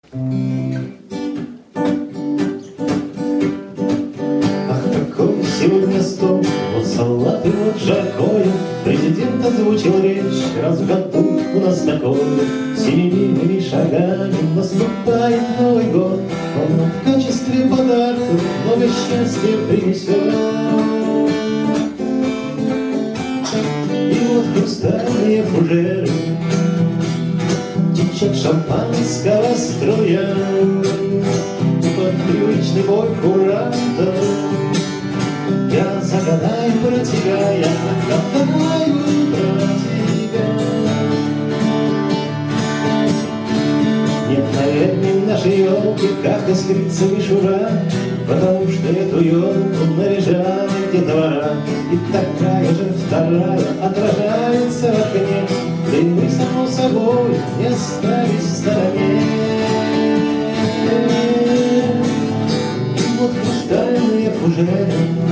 Ах, какой сегодня стол, вот салат и вот жаркое. Президент озвучил речь, раз в году у нас такое. Семимильными шагами наступает Новый год. Он нам в качестве подарка много счастья принесет. И вот хрустальные фужеры течет шампанского струя. Под привычный бой курантов я загадаю про тебя, я загадаю про тебя. Нет, наверное, нашей елки, как искрится мишура, потому что эту елку наряжает детвора. И такая же вторая отражается в окне, да и мы, само собой, не остались в стороне. И вот хрустальные фужеры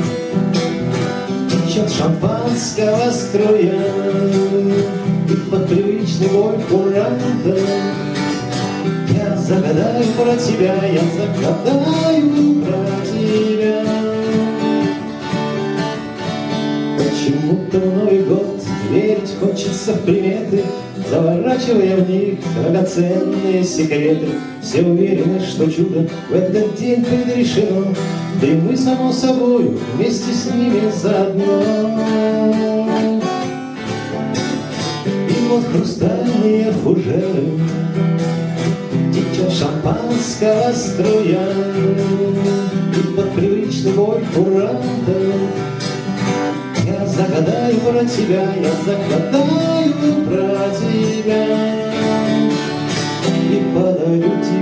течет шампанского струя, и под привычный бой курантов я загадаю про тебя, я загадаю про тебя. Почему-то в Новый год верить хочется в приметы, заворачивая в них драгоценные секреты. Все уверены, что чудо в этот день предрешено, да и мы, само собой, вместе с ними заодно. И вот хрустальные фужеры течет шампанского струя, и под привычный бой курантов я загадаю про тебя, я загадаю про тебя. И подарю тебе